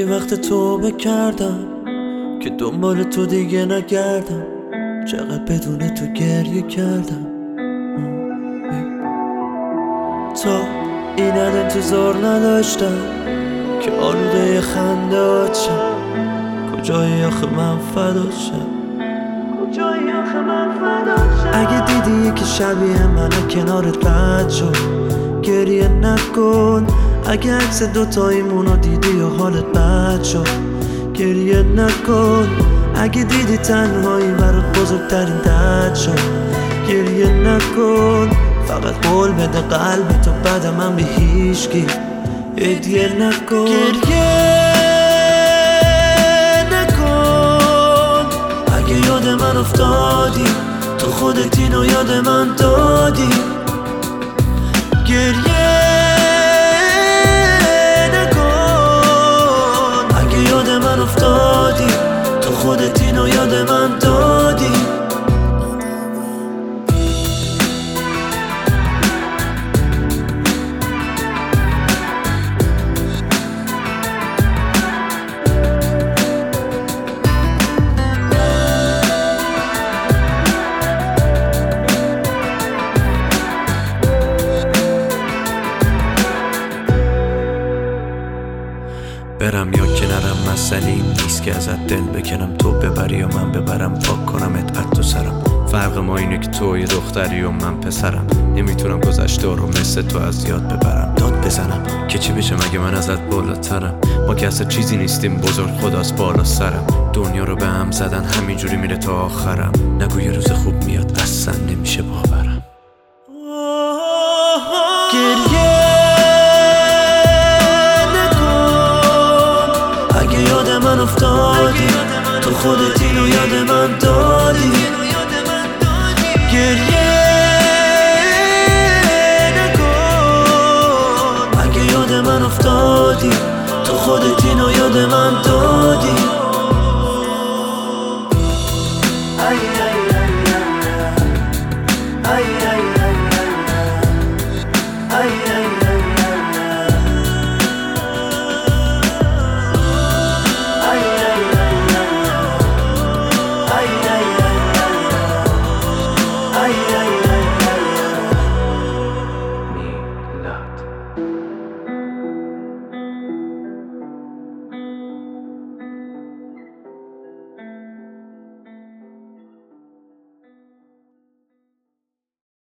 وقت توبه کردم که دنبال تو دیگه نگردم، چقدر بدون تو گریه کردم. تا این حد انتظار نداشتم که آلوده خنده شم. کجایی آخه من فدا شم؟ اگه دیدی که شبیه منو کنارت رد شد گریه نکن. اگه عکس دوتاییمونو دیدی و حالت بد شد گریه نکن. اگه دیدی تنهایی برات بزرگترین درد شد گریه نکن. فقط قول بده قلب تو بعد من به هیچکی هدیه نکن. گریه نکن. اگه یاد من افتادی تو خودت اینو یاد من دادی. گریه نکن. اگه یاد من افتادی تو خودت اینو یاد من دادی. برم یا که نرم مسئله نیست که ازت دل بکنم تو ببری یا من ببرم، پاک کنم ات تو سرم. فرق ما اینه که تو یه دختری و من پسرم. نمیتونم گذشته رو مثل تو از یاد ببرم، داد بزنم که چی بشه مگه من ازت بالاترم. ما که اصلا چیزی نیستیم، بزرگ خداست بالا سرم. دنیا رو به هم زدن همینجوری میره تا آخرم. نگو یه روز خوب میاد اصلا نمیشه باورم. گریه من افتادی تو خودت اینو یاد من دادی. گریه نکن. اگه یاد من افتادی تو خودت اینو یاد من دادی.